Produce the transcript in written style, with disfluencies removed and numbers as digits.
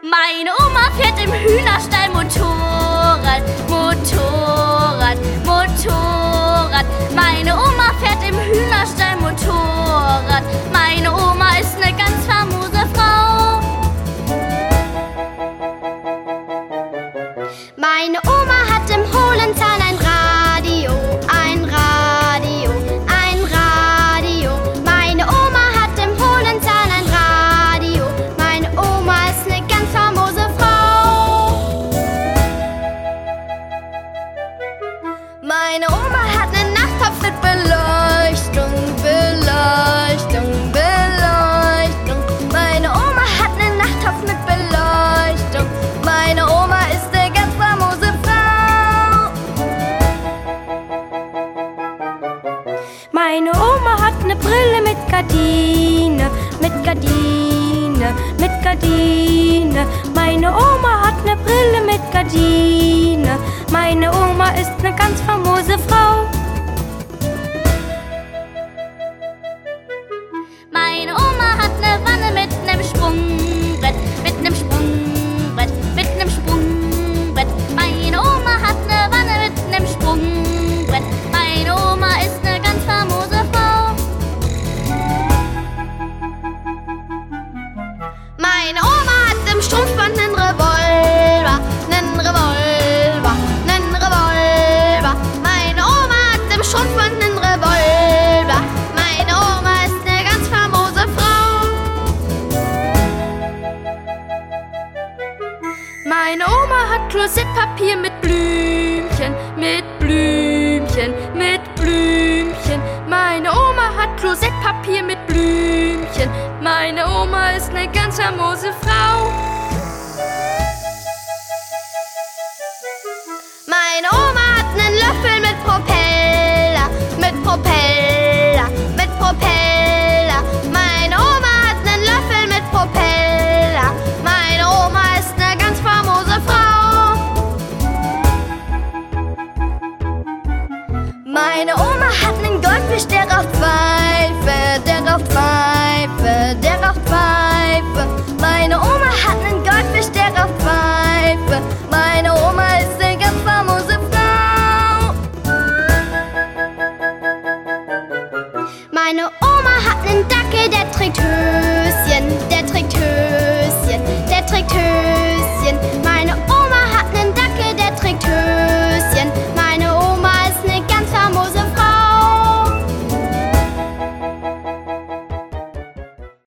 Meine Oma fährt im Hühnerstall Motorrad, Motorrad, Motorrad. Meine Oma fährt im Hühnerstall Motorrad. Meine Oma ist eine ganz famose Frau. Meine Oma hat im hohlen Zahn ein Radio, ein Radio, ein Radio. Meine Oma hat im hohlen Zahn ein Radio. Meine Oma ist eine ganz famose Frau. Meine Oma hat einen Nachttopf mit Beleuchtung, Beleuchtung, Beleuchtung. Meine Oma hat einen Nachttopf mit Beleuchtung. Meine Oma ist eine ganz famose Frau. Meine Oma hat eine Brille mit Gardine, mit Gardine, mit Gardine. Meine Oma hat eine Brille mit Gardine. Meine Oma ist eine ganz famose Frau. Meine Oma hat eine Wanne mit nem Sprungbrett, mit nem Sprungbrett, mit nem Sprungbrett. Meine Oma hat eine Wanne mit nem Sprungbrett. Meine Oma ist eine ganz famose Frau. Meine Oma hat im Strumpfband nen Revolver, nen Revolver, nen Revolver. Meine Oma hat im Strumpfband nen Revolver. Meine Oma ist eine ganz famose Frau. Meine Oma hat Klosettpapier mit Blümchen, mit Blümchen, mit Blümchen. Meine Oma hat Klosettpapier mit Blümchen. Meine Oma ist eine ganz famose Frau. Meine Oma hat nen Löffel mit Propeller, mit Propeller, mit Propeller. Meine Oma hat nen Löffel mit Propeller. Meine Oma ist eine ganz famose Frau. Meine Oma hat nen Goldfisch, der raucht Pfeife, der raucht Pfeife, der raucht Pfeife. Meine Oma hat nen